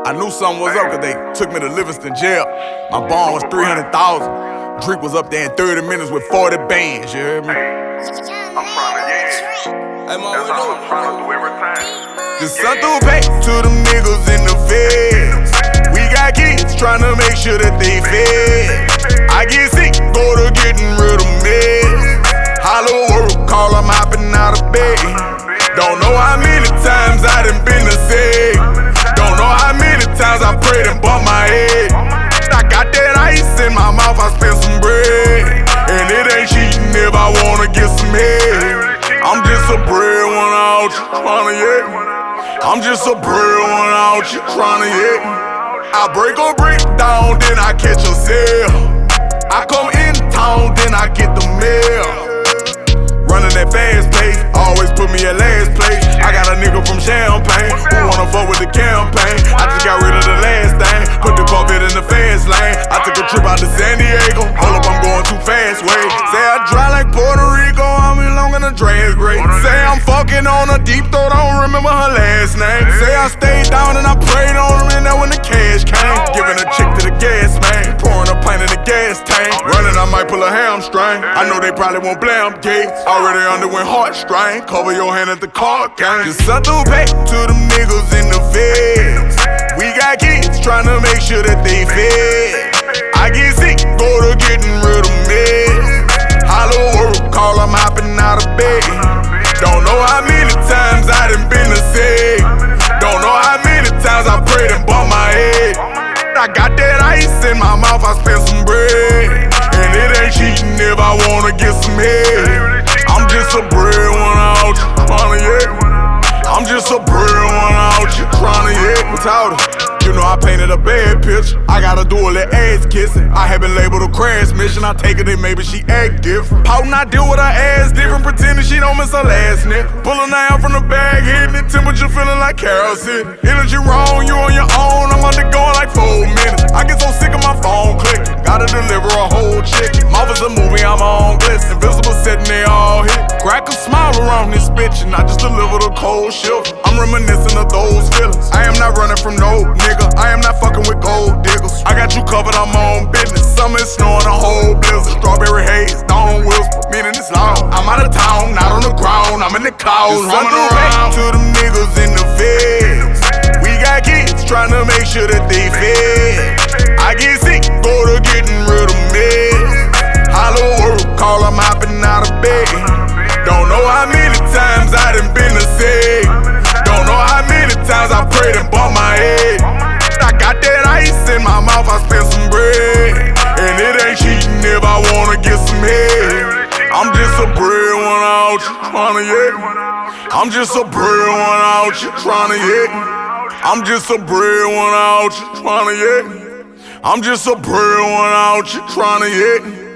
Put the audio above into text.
I knew something was up cause they took me to Livingston jail. My bond was 300,000. Drake was up there in 30 minutes with 40 bands, you heard me? Just sent through pay to them niggas in the feds. We got kids tryna make sure that they fed. I get sick, go to getting rid of meds. Hollow work, call I'm hopping out of bed. Don't know how many times I done been to say. Don't know how many times I prayed and bumped my head. I got that ice in my mouth, I spent some bread. And it ain't cheating if I wanna get some head. I'm just a breadwinner out you tryna get. I'm just a breadwinner out you tryna get. I break or break down, then I catch a sale. I come in town, then I get the mail. Running that fast pace, always put me at last place. I got a nigga from Champagne who wanna fuck with the campaign. I just got rid of the last thing, put the Corvette in the fast lane. I took a trip out to San Diego, hold up, I'm going too fast, wait. Say I dry like Puerto Rico, I'm in long in the dress great. Say I'm fucking on a deep throat, I don't remember her last name. Say I stayed down and I prayed on her, and that when the cash came. Giving a chick to the gas man, pouring a pint in the gas tank. Running, I might pull a hamstring. I know they probably won't blame Gates. Already underwent heartstrain. Cover your hand at the card game. Just sent through pay to them niggas in the feds. We got kids tryna make sure that they fed. I get sick, go to getting rid of meds. Hollow work, call I'm hopping out of bed. Don't know how many times I done been to say. Don't know how many times I prayed and bumped my head. I got that ice in my mouth, I spent some bread. And it ain't cheating if I wanna get some head. I'm just a breadwinner out you tryna get. I'm just a breadwinner out you tryna get. Without it, you know I painted a bad picture. I gotta do all that ass kissing. I have been labeled a crash mission. I take it in, maybe she act different. Pouting, I deal with her ass different, pretending she don't miss her last nigga. Pulling out from the bag, hitting it, temperature feeling like Carol City. Energy wrong, you on your own. I'm undergoing like 4 minutes. I get so sick of my phone clicking. Gotta deliver a whole chicken. Mouth is a movie, I'm on glitz. Invisible setting, they all hit. Crack a smile around this bitch, and I just deliver the cold shift. I'm reminiscing of those feelings. I am not running from no nigga. I am not fucking with gold diggers. I got you covered, I'm on business. Summer is snowing, a whole blizzard. Strawberry haze, don't whisper, meaning it's loud. I'm out of town, not on the ground. I'm in the clouds, running around. To them niggas in the feds. We got kids tryna make sure that they fed. I get sick, go to getting rid of meds. Hollow work, call I'm hopping out of bed. Don't know how many times I done been to say. Don't know how many times I prayed and bumped my head. I got that ice in my mouth, I spent some bread. And it ain't cheating if I wanna get some head. I'm just a breadwinner out you tryna get. I'm just a breadwinner out you tryna get. I'm just a breadwinner out you tryna get. I'm just a breadwinner out you tryna get.